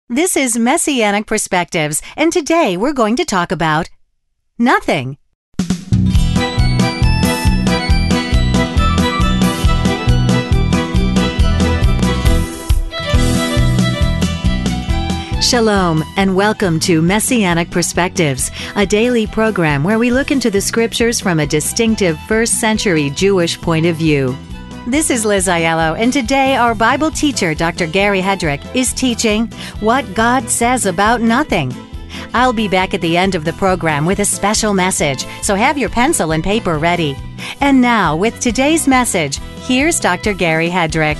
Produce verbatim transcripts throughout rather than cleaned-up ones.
This is Messianic Perspectives, and today we're going to talk about nothing. Shalom, and welcome to Messianic Perspectives, a daily program where we look into the scriptures from a distinctive first century Jewish point of view. This is Liz Aiello, and today our Bible teacher, Doctor Gary Hedrick, is teaching What God Says About Nothing. I'll be back at the end of the program with a special message, so have your pencil and paper ready. And now, with today's message, here's Doctor Gary Hedrick.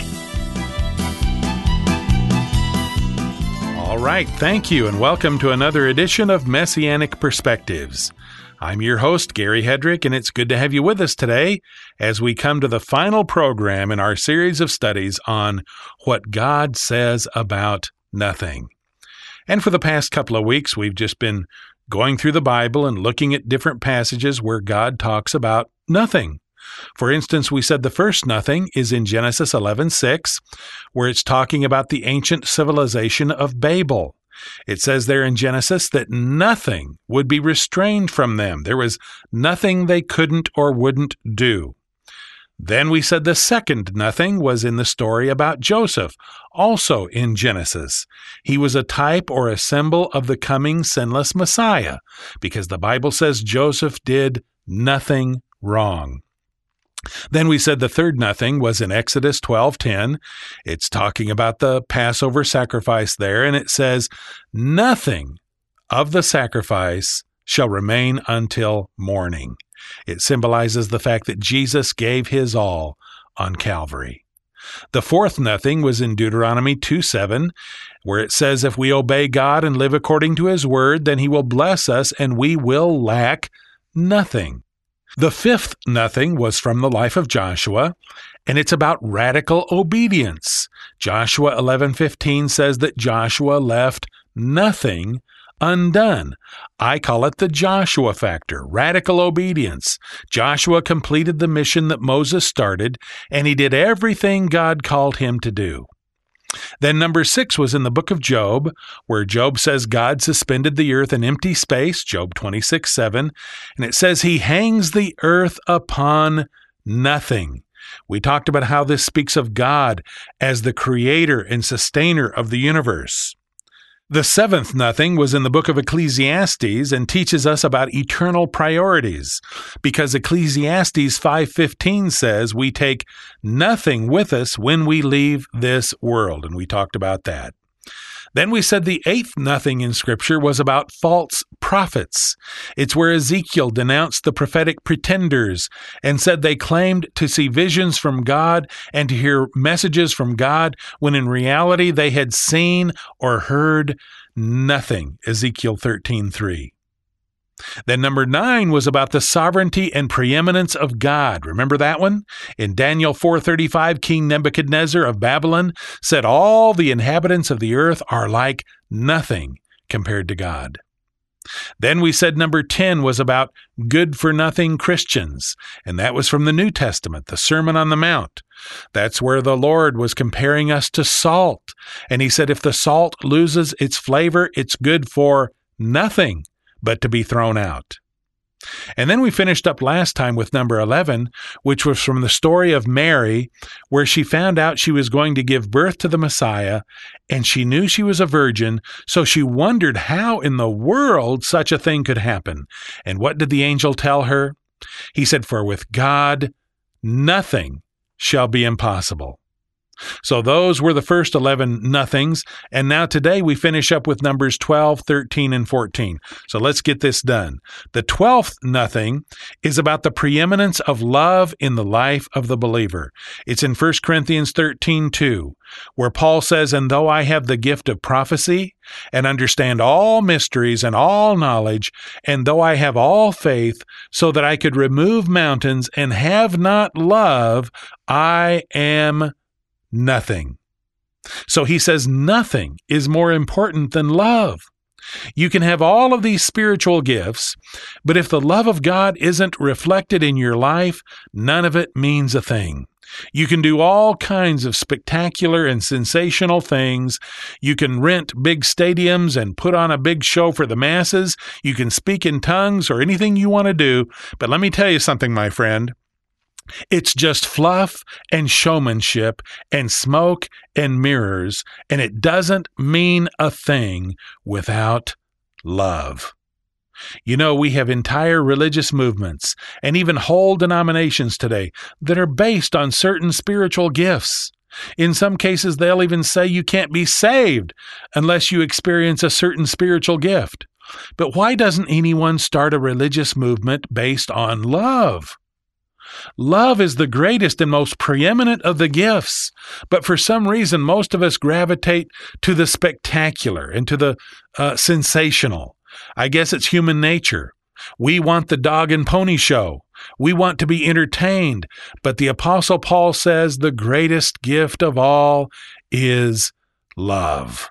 All right, thank you, and welcome to another edition of Messianic Perspectives. I'm your host, Gary Hedrick, and it's good to have you with us today as we come to the final program in our series of studies on What God Says About Nothing. And for the past couple of weeks, we've just been going through the Bible and looking at different passages where God talks about nothing. For instance, we said the first nothing is in Genesis eleven six, where it's talking about the ancient civilization of Babel. It says there in Genesis that nothing would be restrained from them. There was nothing they couldn't or wouldn't do. Then we said the second nothing was in the story about Joseph, also in Genesis. He was a type or a symbol of the coming sinless Messiah, because the Bible says Joseph did nothing wrong. Then we said the third nothing was in Exodus twelve ten. It's talking about the Passover sacrifice there, and it says, "Nothing of the sacrifice shall remain until morning." It symbolizes the fact that Jesus gave his all on Calvary. The fourth nothing was in Deuteronomy two seven, where it says, "If we obey God and live according to his word, then he will bless us and we will lack nothing." The fifth nothing was from the life of Joshua, and it's about radical obedience. Joshua eleven fifteen says that Joshua left nothing undone. I call it the Joshua factor, radical obedience. Joshua completed the mission that Moses started, and he did everything God called him to do. Then number six was in the book of Job, where Job says God suspended the earth in empty space, Job twenty-six seven, and it says he hangs the earth upon nothing. We talked about how this speaks of God as the creator and sustainer of the universe. The seventh nothing was in the book of Ecclesiastes and teaches us about eternal priorities, because Ecclesiastes five fifteen says we take nothing with us when we leave this world, and we talked about that. Then we said the eighth nothing in Scripture was about false prophets. It's where Ezekiel denounced the prophetic pretenders and said they claimed to see visions from God and to hear messages from God when in reality they had seen or heard nothing, Ezekiel thirteen three. Then number nine was about the sovereignty and preeminence of God. Remember that one? In Daniel four thirty-five, King Nebuchadnezzar of Babylon said all the inhabitants of the earth are like nothing compared to God. Then we said number ten was about good-for-nothing Christians, and that was from the New Testament, the Sermon on the Mount. That's where the Lord was comparing us to salt, and he said if the salt loses its flavor, it's good for nothing but to be thrown out. And then we finished up last time with number eleven, which was from the story of Mary, where she found out she was going to give birth to the Messiah, and she knew she was a virgin, so she wondered how in the world such a thing could happen. And what did the angel tell her? He said, "For with God, nothing shall be impossible." So those were the first eleven nothings, and now today we finish up with numbers twelve, thirteen, and fourteen. So let's get this done. The twelfth nothing is about the preeminence of love in the life of the believer. It's in First Corinthians thirteen two, where Paul says, "And though I have the gift of prophecy, and understand all mysteries and all knowledge, and though I have all faith, so that I could remove mountains, and have not love, I am nothing." So he says nothing is more important than love. You can have all of these spiritual gifts, but if the love of God isn't reflected in your life, none of it means a thing. You can do all kinds of spectacular and sensational things. You can rent big stadiums and put on a big show for the masses. You can speak in tongues or anything you want to do. But let me tell you something, my friend. It's just fluff and showmanship and smoke and mirrors, and it doesn't mean a thing without love. You know, we have entire religious movements and even whole denominations today that are based on certain spiritual gifts. In some cases, they'll even say you can't be saved unless you experience a certain spiritual gift. But why doesn't anyone start a religious movement based on love? Love is the greatest and most preeminent of the gifts, but for some reason, most of us gravitate to the spectacular and to the uh, sensational. I guess it's human nature. We want the dog and pony show. We want to be entertained, but the Apostle Paul says the greatest gift of all is love.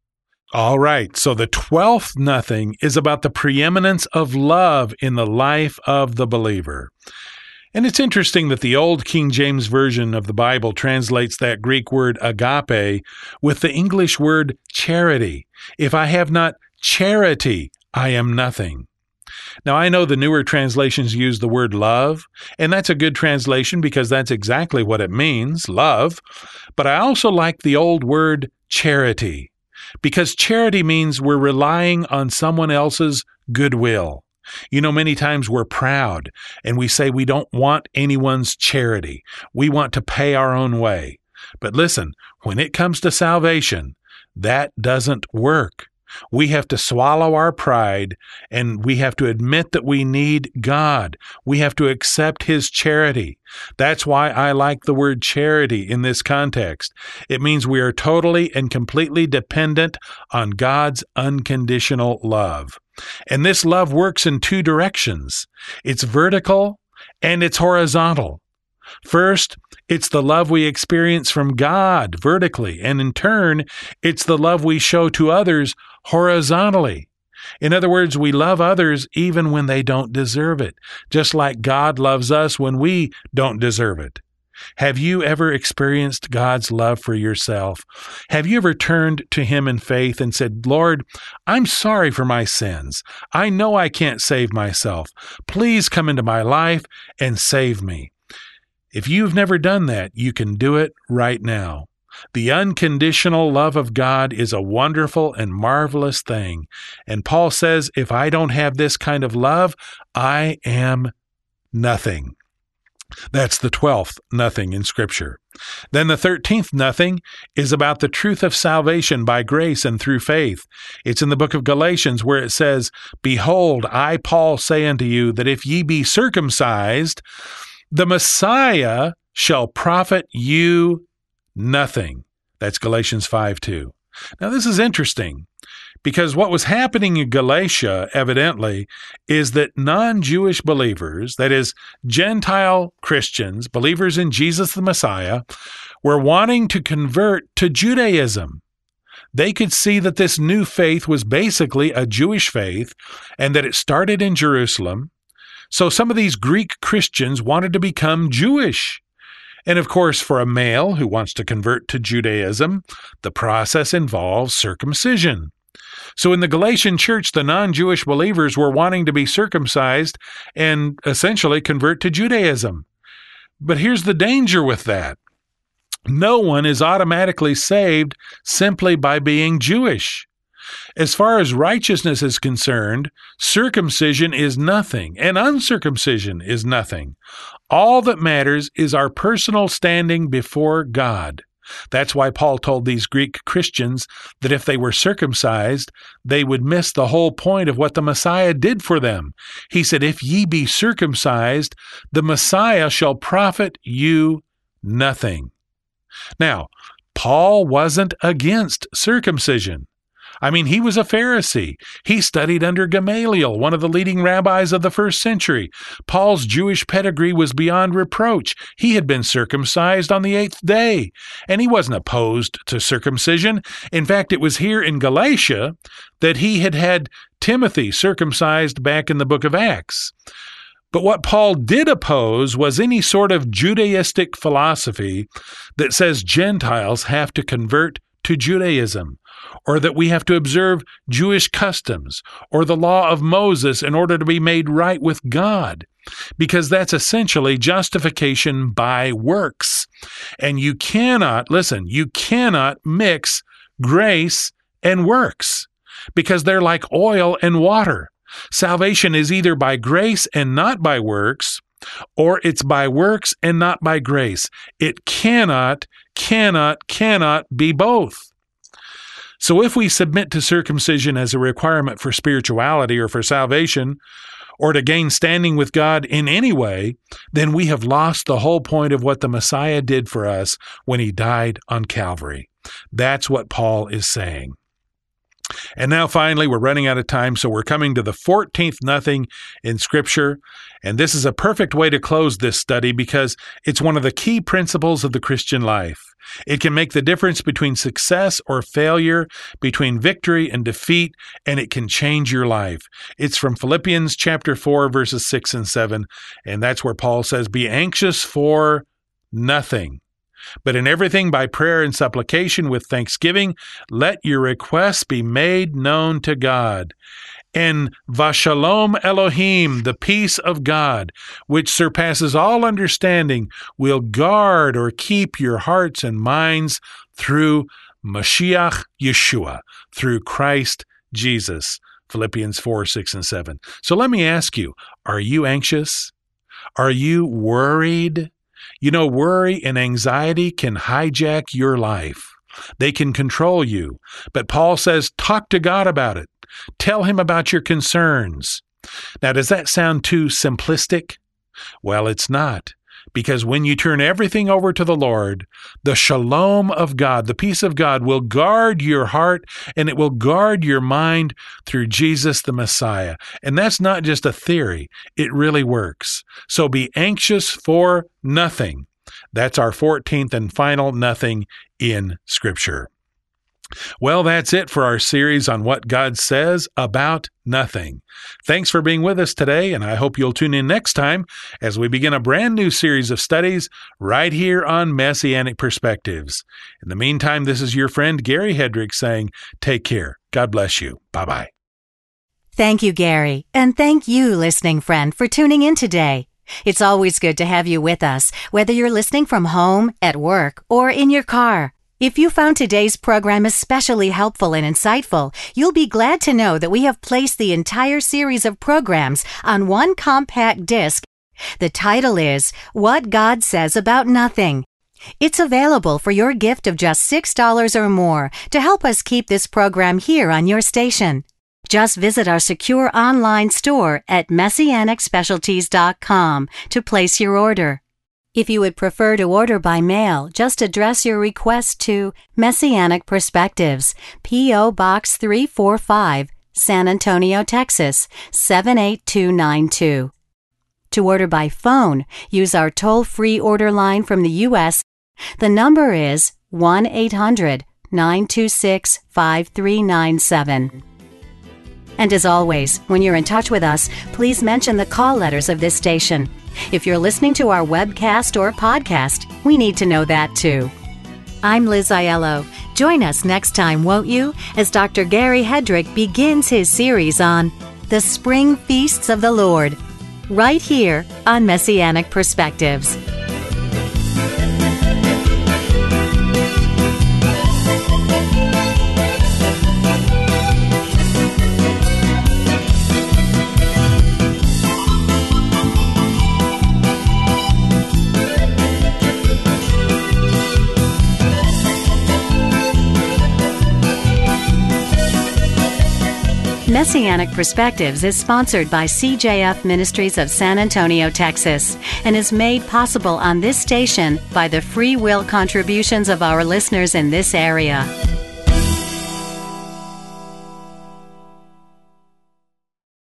All right, so the twelfth nothing is about the preeminence of love in the life of the believer. And it's interesting that the old King James Version of the Bible translates that Greek word agape with the English word charity. If I have not charity, I am nothing. Now, I know the newer translations use the word love, and that's a good translation because that's exactly what it means, love. But I also like the old word charity, because charity means we're relying on someone else's goodwill. You know, many times we're proud and we say we don't want anyone's charity. We want to pay our own way. But listen, when it comes to salvation, that doesn't work. We have to swallow our pride, and we have to admit that we need God. We have to accept His charity. That's why I like the word charity in this context. It means we are totally and completely dependent on God's unconditional love. And this love works in two directions. It's vertical and it's horizontal. First, it's the love we experience from God vertically, and in turn, it's the love we show to others horizontally. In other words, we love others even when they don't deserve it, just like God loves us when we don't deserve it. Have you ever experienced God's love for yourself? Have you ever turned to Him in faith and said, Lord, I'm sorry for my sins. I know I can't save myself. Please come into my life and save me. If you've never done that, you can do it right now. The unconditional love of God is a wonderful and marvelous thing. And Paul says, if I don't have this kind of love, I am nothing. That's the twelfth nothing in Scripture. Then the thirteenth nothing is about the truth of salvation by grace and through faith. It's in the book of Galatians where it says, Behold, I, Paul, say unto you that if ye be circumcised, the Messiah shall profit you nothing. That's Galatians five two. Now this is interesting, because what was happening in Galatia, evidently, is that non-Jewish believers, that is, Gentile Christians, believers in Jesus the Messiah, were wanting to convert to Judaism. They could see that this new faith was basically a Jewish faith and that it started in Jerusalem. So some of these Greek Christians wanted to become Jewish. And of course, for a male who wants to convert to Judaism, the process involves circumcision. So in the Galatian church, the non-Jewish believers were wanting to be circumcised and essentially convert to Judaism. But here's the danger with that. No one is automatically saved simply by being Jewish. As far as righteousness is concerned, circumcision is nothing, and uncircumcision is nothing. All that matters is our personal standing before God. That's why Paul told these Greek Christians that if they were circumcised, they would miss the whole point of what the Messiah did for them. He said, if ye be circumcised, the Messiah shall profit you nothing. Now, Paul wasn't against circumcision. I mean, he was a Pharisee. He studied under Gamaliel, one of the leading rabbis of the first century. Paul's Jewish pedigree was beyond reproach. He had been circumcised on the eighth day, and he wasn't opposed to circumcision. In fact, it was here in Galatia that he had had Timothy circumcised back in the book of Acts. But what Paul did oppose was any sort of Judaistic philosophy that says Gentiles have to convert to Judaism, or that we have to observe Jewish customs, or the law of Moses in order to be made right with God, because that's essentially justification by works. And you cannot, listen, you cannot mix grace and works, because they're like oil and water. Salvation is either by grace and not by works, or it's by works and not by grace. It cannot, cannot, cannot be both. So if we submit to circumcision as a requirement for spirituality or for salvation, or to gain standing with God in any way, then we have lost the whole point of what the Messiah did for us when he died on Calvary. That's what Paul is saying. And now finally, we're running out of time, so we're coming to the fourteenth nothing in Scripture. And this is a perfect way to close this study because it's one of the key principles of the Christian life. It can make the difference between success or failure, between victory and defeat, and it can change your life. It's from Philippians chapter four, verses six and seven, and that's where Paul says, "Be anxious for nothing. But in everything by prayer and supplication with thanksgiving, let your requests be made known to God. And Vashalom Elohim, the peace of God, which surpasses all understanding, will guard or keep your hearts and minds through Mashiach Yeshua, through Christ Jesus." Philippians four, six, and seven. So let me ask you, are you anxious? Are you worried? You know, worry and anxiety can hijack your life. They can control you. But Paul says, talk to God about it. Tell him about your concerns. Now, does that sound too simplistic? Well, it's not. Because when you turn everything over to the Lord, the shalom of God, the peace of God, will guard your heart and it will guard your mind through Jesus the Messiah. And that's not just a theory. It really works. So be anxious for nothing. That's our fourteenth and final nothing in Scripture. Well, that's it for our series on what God says about nothing. Thanks for being with us today, and I hope you'll tune in next time as we begin a brand new series of studies right here on Messianic Perspectives. In the meantime, this is your friend Gary Hedrick saying, take care. God bless you. Bye-bye. Thank you, Gary, and thank you, listening friend, for tuning in today. It's always good to have you with us, whether you're listening from home, at work, or in your car. If you found today's program especially helpful and insightful, you'll be glad to know that we have placed the entire series of programs on one compact disc. The title is What God Says About Nothing. It's available for your gift of just six dollars or more to help us keep this program here on your station. Just visit our secure online store at messianic specialties dot com to place your order. If you would prefer to order by mail, just address your request to Messianic Perspectives, P O. Box three forty-five, San Antonio, Texas, seven eight two nine two. To order by phone, use our toll-free order line from the U S. The number is one eight hundred nine two six five three nine seven. And as always, when you're in touch with us, please mention the call letters of this station. If you're listening to our webcast or podcast, we need to know that too. I'm Liz Aiello. Join us next time, won't you, as Doctor Gary Hedrick begins his series on the Spring Feasts of the Lord, right here on Messianic Perspectives. Messianic Perspectives is sponsored by C J F Ministries of San Antonio, Texas, and is made possible on this station by the free will contributions of our listeners in this area.